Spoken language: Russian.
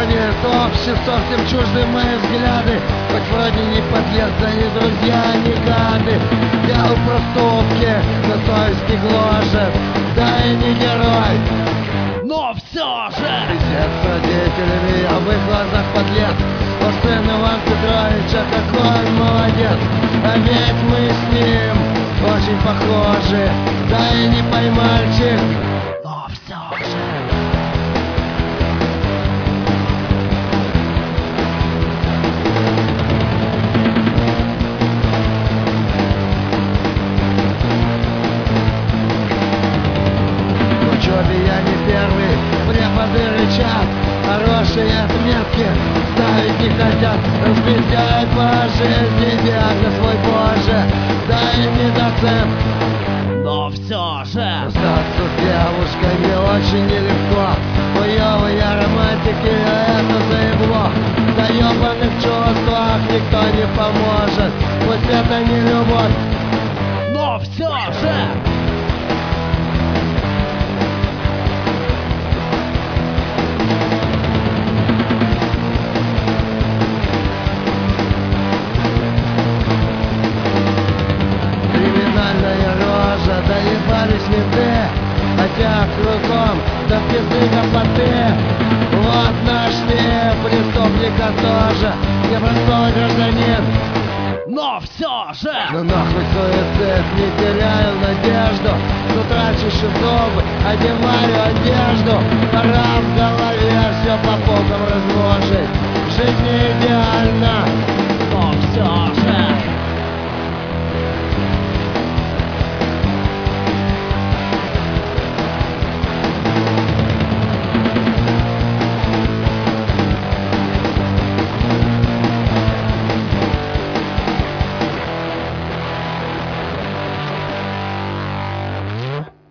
Уронит общество, всем чужды мои взгляды. Хоть вроде не подлец, да не друзья, не гады. Делал проступки, но совесть не гложет. Да и не герой, но все же пиздец с родителями, я в их глазах подлец. Ваш сын Иван Петрович, а какой он молодец. А ведь мы с ним очень похожи. Да и не поймальчик, но все же я не первый, преподы рычат, хорошие отметки ставить не хотят, распределяют по жизни диагноз свой позже, да и не доцент, но все же расстаться с девушкой мне очень нелегко. Хуёвые романтики, это заебло. На ёбаных чувствах никто не поможет, пусть это не любовь, но все же доебались менты, хотя кругом до пизды капоты. Вот нашли преступника тоже, я простой гражданин, но все же ну нахуй суицид, не теряю надежду, но трачу еще зубы, одеваю одежду. Пора